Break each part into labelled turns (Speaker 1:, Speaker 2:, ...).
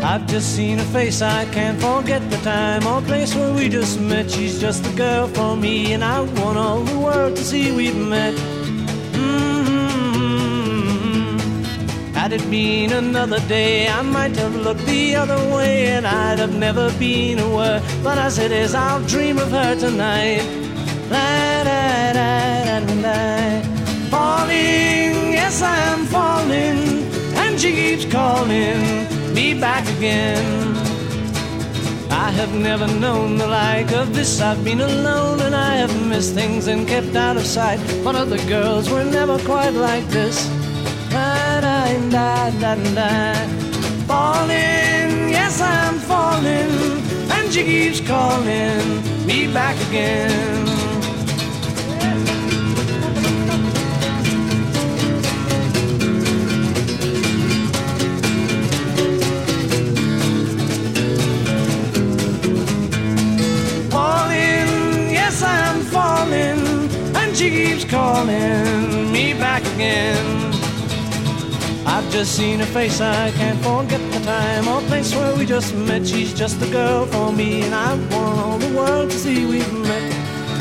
Speaker 1: I've just seen her face, I can't forget the time or place where we just met. She's just the girl for me, and I want all the world to see we've met. Had it been another day, I might have looked the other way, and I'd have never been aware. But as it is, I'll dream of her tonight. Falling, yes I am falling, and she keeps calling me back again. I have never known the like of this. I've been alone and I have missed things and kept out of sight, but other girls were never quite like this. Falling, yes I'm falling, and she keeps calling me back again. She keeps calling me back again. I've just seen her face, I can't forget the time or place where we just met. She's just the girl for me, and I want all the world to see we've met.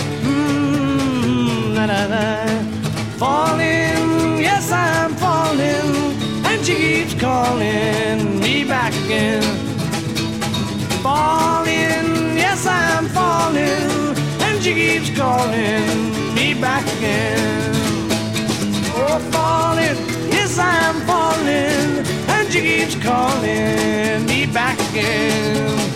Speaker 1: Falling, yes I'm falling, and she keeps calling me back again. Falling, yes I'm falling, and she keeps calling me back again. Oh, falling, yes I'm falling, and she keeps calling me back again.